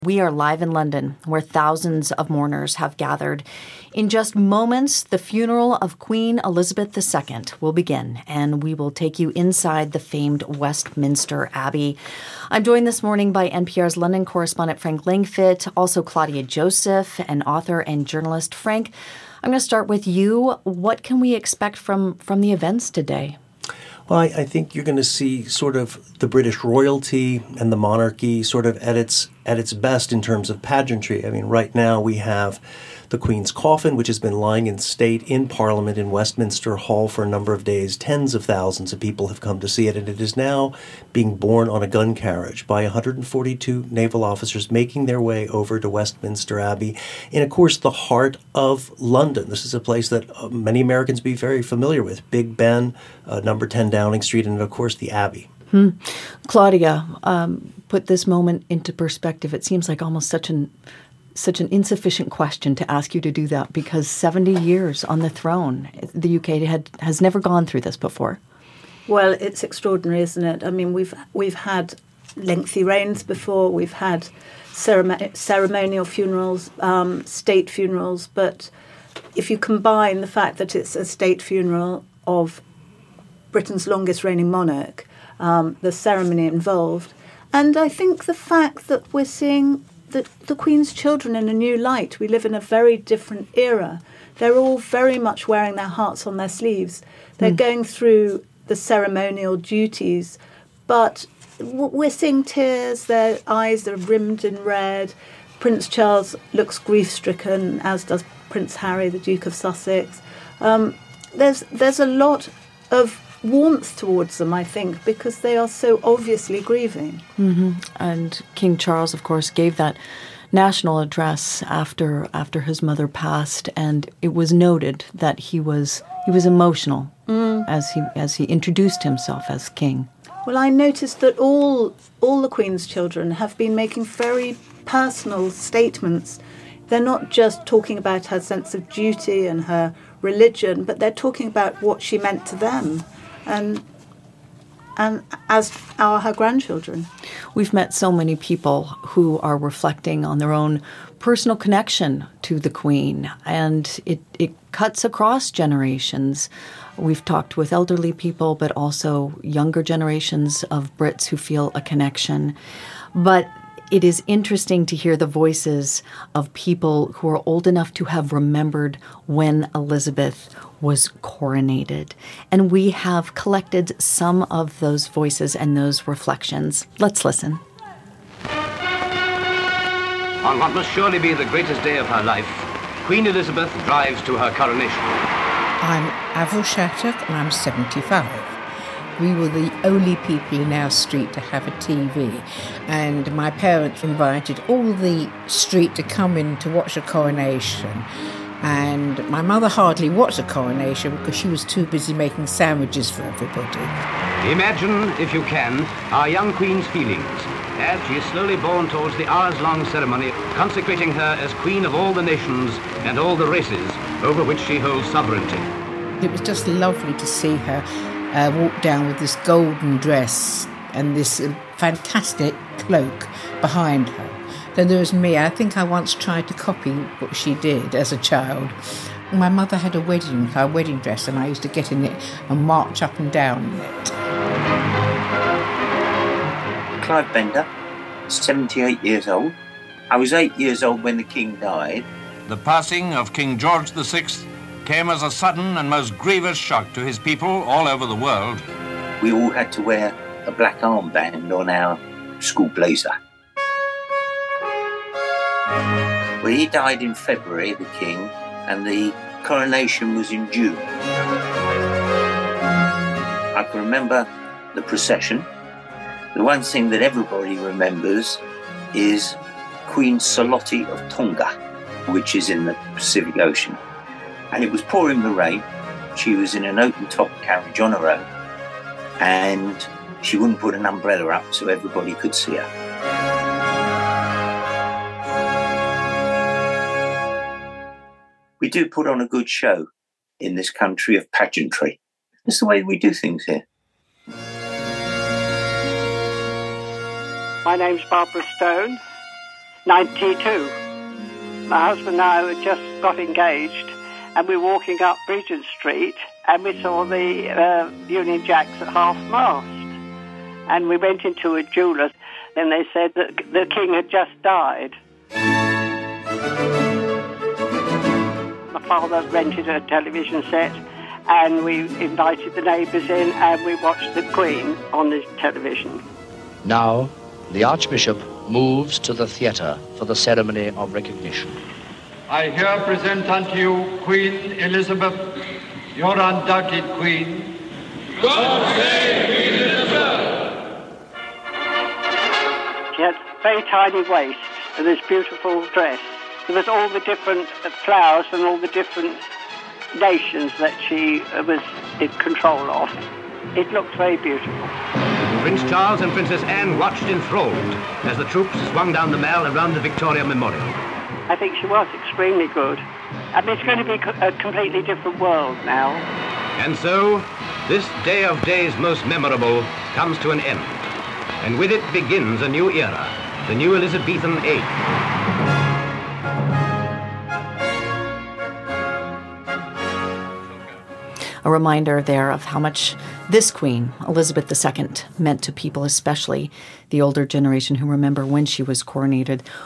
We are live in London, where thousands of mourners have gathered. In just moments, the funeral of Queen Elizabeth II will begin, and we will take you inside the famed Westminster Abbey. I'm joined this morning by NPR's London correspondent Frank Langfitt, also Claudia Joseph, an author and journalist. Frank, I'm going to start with you. What can we expect from the events today? Well, I think you're going to see sort of the British royalty and the monarchy sort of at its best in terms of pageantry. I mean, right now we have the Queen's coffin, which has been lying in state in Parliament in Westminster Hall for a number of days. Tens of thousands of people have come to see it, and it is now being borne on a gun carriage by 142 naval officers making their way over to Westminster Abbey in, of course, the heart of London. This is a place that many Americans be very familiar with. Big Ben, number 10 Downing Street, and, of course, the Abbey. Claudia, put this moment into perspective. It seems like almost such an insufficient question to ask you to do that, because 70 years on the throne, the UK has never gone through this before. Well, it's extraordinary, isn't it? I mean, we've had lengthy reigns before. We've had ceremonial funerals, state funerals. But if you combine the fact that it's a state funeral of Britain's longest reigning monarch, the ceremony involved, and I think the fact that we're seeing the Queen's children in a new light. We live in a very different era. They're all very much wearing their hearts on their sleeves. They're going through the ceremonial duties, but we're seeing tears. Their eyes are rimmed in red. Prince Charles looks grief-stricken, as does Prince Harry, the Duke of Sussex. There's a lot of warmth towards them, I think, because they are so obviously grieving. Mm-hmm. And King Charles, of course, gave that national address after his mother passed, and it was noted that he was emotional as he introduced himself as king. Well, I noticed that all the Queen's children have been making very personal statements. They're not just talking about her sense of duty and her religion, but they're talking about what she meant to them. And as are her grandchildren. We've met so many people who are reflecting on their own personal connection to the Queen, and it cuts across generations. We've talked with elderly people, but also younger generations of Brits who feel a connection. But it is interesting to hear the voices of people who are old enough to have remembered when Elizabeth was coronated. And we have collected some of those voices and those reflections. Let's listen. On what must surely be the greatest day of her life, Queen Elizabeth drives to her coronation. I'm Avril Shattuck and I'm 75. We were the only people in our street to have a TV, and my parents invited all the street to come in to watch the coronation. And my mother hardly watched the coronation because she was too busy making sandwiches for everybody. Imagine, if you can, our young Queen's feelings as she is slowly borne towards the hours-long ceremony, consecrating her as Queen of all the nations and all the races over which she holds sovereignty. It was just lovely to see her walk down with this golden dress and this fantastic cloak behind her. Then there was me. I think I once tried to copy what she did as a child. My mother had her wedding dress, and I used to get in it and march up and down in it. Clive Bender, 78 years old. I was 8 years old when the King died. The passing of King George VI came as a sudden and most grievous shock to his people all over the world. We all had to wear a black armband on our school blazer. Well, he died in February, the King, and the coronation was in June. I can remember the procession. The one thing that everybody remembers is Queen Salote of Tonga, which is in the Pacific Ocean. And it was pouring the rain. She was in an open-top carriage on her own, and she wouldn't put an umbrella up so everybody could see her. We do put on a good show in this country of pageantry. It's the way we do things here. My name's Barbara Stone. 92. My husband and I had just got engaged, and we were walking up Regent Street, and we saw the Union Jacks at half-mast. And we went into a jeweller's, and they said that the King had just died. My father rented a television set, and we invited the neighbours in, and we watched the Queen on the television. Now, the Archbishop moves to the theatre for the ceremony of recognition. I here present unto you Queen Elizabeth, your undoubted Queen. God save Queen Elizabeth! She had a very tiny waist and this beautiful dress. There was all the different flowers and all the different nations that she was in control of. It looked very beautiful. Prince Charles and Princess Anne watched enthralled as the troops swung down the Mall around the Victoria Memorial. I think she was extremely good. I mean, it's going to be a completely different world now. And so, this day of days most memorable comes to an end. And with it begins a new era, the new Elizabethan age. A reminder there of how much this queen, Elizabeth II, meant to people, especially the older generation who remember when she was coronated.